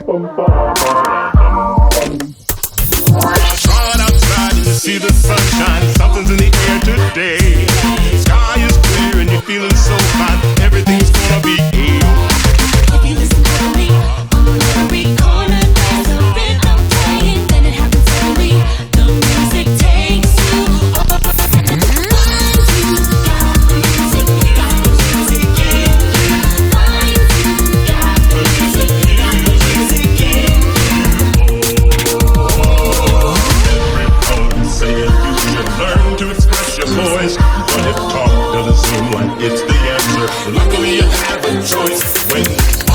Run outside and you see the sunshine. Something's in the air today. Sky is clear and you're feeling so fine. Everything's gonna be If you listen to me, on every corner there's a rhythm playing. Then it happens suddenly. The music takes you over. Finds you, got the music, got the music in you. Finds you, got the music, got the music in Everyone saying you should learn to express your voice. But if talk doesn't seem like it's the answer, luckily you have a choice. When